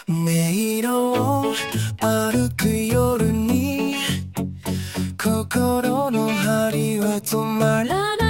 迷路を歩く夜に心の針は止まらない